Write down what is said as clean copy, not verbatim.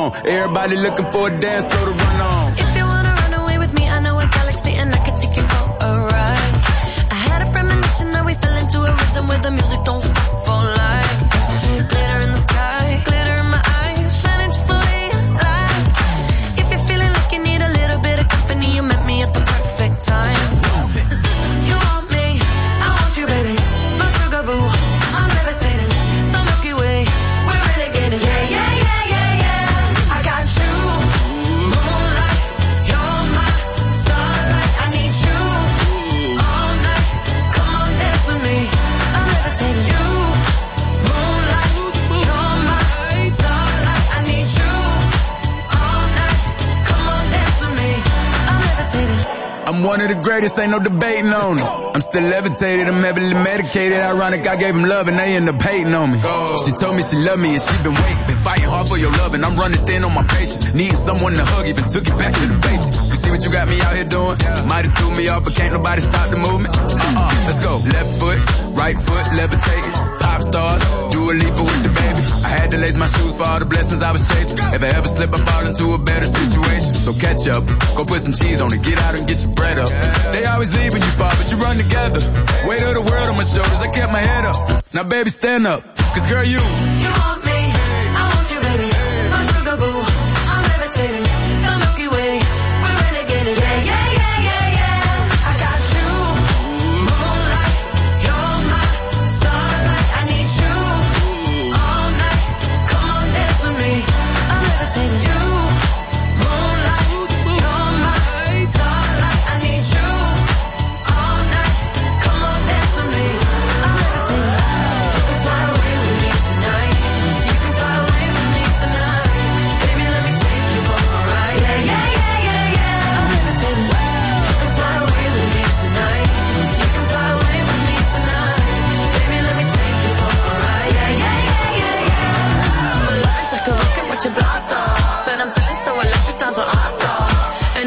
on. Everybody looking for a dance floor to run on. If you wanna run away with me, I know a galaxy and I can take you for a ride. I had a premonition that we fell into a rhythm where the music don't stop for life. Glitter in the sky, glitter in my eyes, shining just the way I like. If you're feeling like you need a little bit of company, you met me at the perfect time. You want me, I want you, baby. My sugar boo, I'm levitating. The Milky Way, we're renegading. Yeah, yeah, yeah, yeah, yeah. I got you, moonlight. You're my starlight. I need you all night. Come on, dance with me. I'm levitating. You, moonlight. You're my starlight. I need you all night. Come on, dance with me. I'm levitating. I'm one of the greatest, ain't no debating on it. I'm still levitated, I'm heavily medicated. Ironic, I gave him love and they end up hating on me. She told me she loved me and she been waiting. Been fighting hard for your love and I'm running thin on my patience. Needing someone to hug, even took it back to the basics. You see what you got me out here doing? Might have threw me off, but can't nobody stop the movement. Let's go. Left foot, right foot, levitating. Pop stars, do a leap with the baby. I had to lace my shoes for all the blessings I was chasing. If I ever slip, I fall into a better situation. So catch up, go put some cheese on it, get out and get your bread up. They always leave when you fall, but you run together. Weight of the world on my shoulders, I kept my head up. Now baby, stand up, cause girl, you want